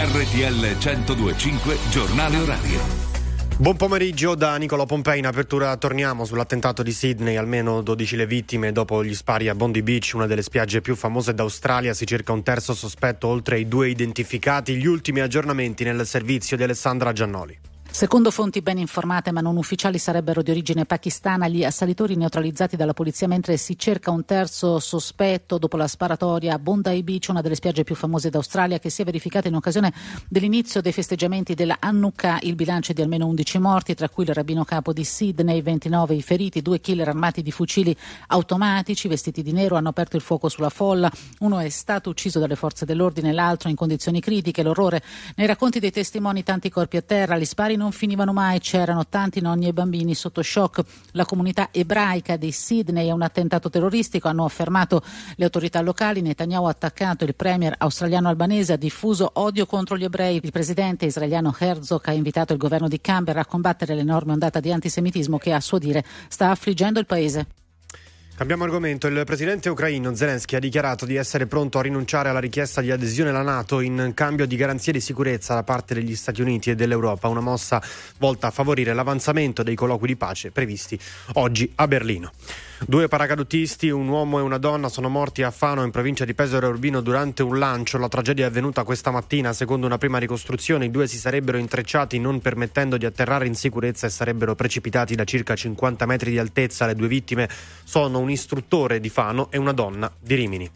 RTL 102.5 Giornale Orario. Buon pomeriggio da Nicola Pompei. In apertura torniamo sull'attentato di Sydney, almeno 12 le vittime dopo gli spari a Bondi Beach, una delle spiagge più famose d'Australia. Si cerca un terzo sospetto oltre ai 2 identificati. Gli ultimi aggiornamenti nel servizio di Alessandra Giannoli. Secondo fonti ben informate ma non ufficiali sarebbero di origine pakistana gli assalitori neutralizzati dalla polizia, mentre si cerca un terzo sospetto dopo la sparatoria a Bondi Beach, una delle spiagge più famose d'Australia, che si è verificata in occasione dell'inizio dei festeggiamenti della Hanukkah. Il bilancio è di almeno 11 morti, tra cui il rabbino capo di Sydney, 29 i feriti. 2 killer armati di fucili automatici vestiti di nero hanno aperto il fuoco sulla folla. Uno è stato ucciso dalle forze dell'ordine, l'altro in condizioni critiche. L'orrore nei racconti dei testimoni, tanti corpi a terra, gli spari non finivano mai, c'erano tanti nonni e bambini sotto shock. La comunità ebraica di Sydney è un attentato terroristico, hanno affermato le autorità locali. Netanyahu ha attaccato il premier australiano albanese, ha diffuso odio contro gli ebrei. Il presidente israeliano Herzog ha invitato il governo di Canberra a combattere l'enorme ondata di antisemitismo che a suo dire sta affliggendo il paese. Cambiamo argomento. Il presidente ucraino Zelensky ha dichiarato di essere pronto a rinunciare alla richiesta di adesione alla NATO in cambio di garanzie di sicurezza da parte degli Stati Uniti e dell'Europa, una mossa volta a favorire l'avanzamento dei colloqui di pace previsti oggi a Berlino. 2 paracadutisti, un uomo e una donna, sono morti a Fano in provincia di Pesaro e Urbino durante un lancio. La tragedia è avvenuta questa mattina. Secondo una prima ricostruzione, i 2 si sarebbero intrecciati non permettendo di atterrare in sicurezza e sarebbero precipitati da circa 50 metri di altezza. Le 2 vittime sono un istruttore di Fano e una donna di Rimini.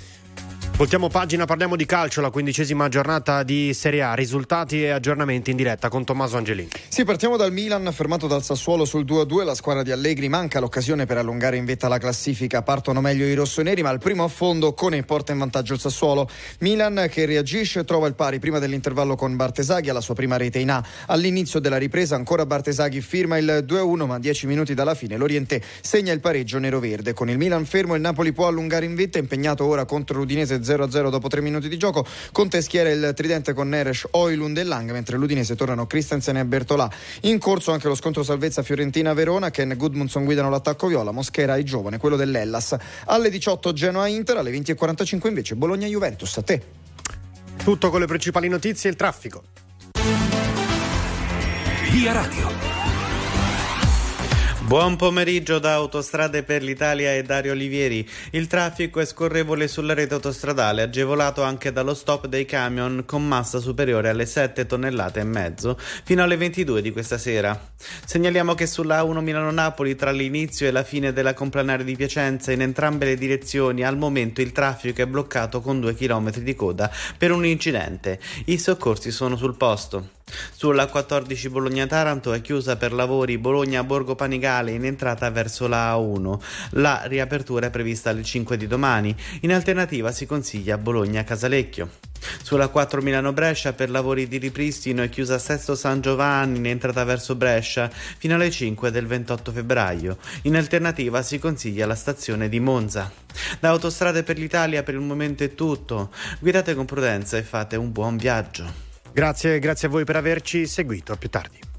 Voltiamo pagina, parliamo di calcio, la 15ª giornata di Serie A, risultati e aggiornamenti in diretta con Tommaso Angelini. Sì, partiamo dal Milan, fermato dal Sassuolo sul 2-2, la squadra di Allegri manca l'occasione per allungare in vetta la classifica, partono meglio i rossoneri ma al primo affondo Cone porta in vantaggio il Sassuolo. Milan che reagisce, trova il pari prima dell'intervallo con Bartesaghi alla sua prima rete in A. All'inizio della ripresa ancora Bartesaghi firma il 2-1 ma 10 minuti dalla fine l'Orientè segna il pareggio nero-verde. Con il Milan fermo il Napoli può allungare in vetta, impegnato ora contro l'Udinese 0-0 dopo 3 minuti di gioco. Conte schiera il tridente con Neres, Højlund e Lang, mentre l'Udinese tornano Christensen e Bertolà. In corso anche lo scontro salvezza Fiorentina-Verona, Ken Gudmundsson guidano l'attacco viola, Mosquera è giovane, quello dell'Hellas. Alle 18 Genoa-Inter, alle 20:45 invece Bologna-Juventus. A te. Tutto con le principali notizie e il traffico. Via Radio. Buon pomeriggio da Autostrade per l'Italia e Dario Olivieri. Il traffico è scorrevole sulla rete autostradale, agevolato anche dallo stop dei camion con massa superiore alle 7 tonnellate e mezzo fino alle 22 di questa sera. Segnaliamo che sulla A1 Milano-Napoli, tra l'inizio e la fine della Complanare di Piacenza, in entrambe le direzioni al momento il traffico è bloccato con 2 chilometri di coda per un incidente. I soccorsi sono sul posto. Sulla A14 Bologna-Taranto è chiusa per lavori Bologna-Borgo Panigale in entrata verso la A1. La riapertura è prevista alle 5 di domani. In alternativa si consiglia Bologna-Casalecchio. Sulla 4 Milano-Brescia per lavori di ripristino è chiusa Sesto San Giovanni in entrata verso Brescia fino alle 5 del 28 febbraio. In alternativa si consiglia la stazione di Monza. Da Autostrade per l'Italia per il momento è tutto. Guidate con prudenza e fate un buon viaggio. Grazie a voi per averci seguito. A più tardi.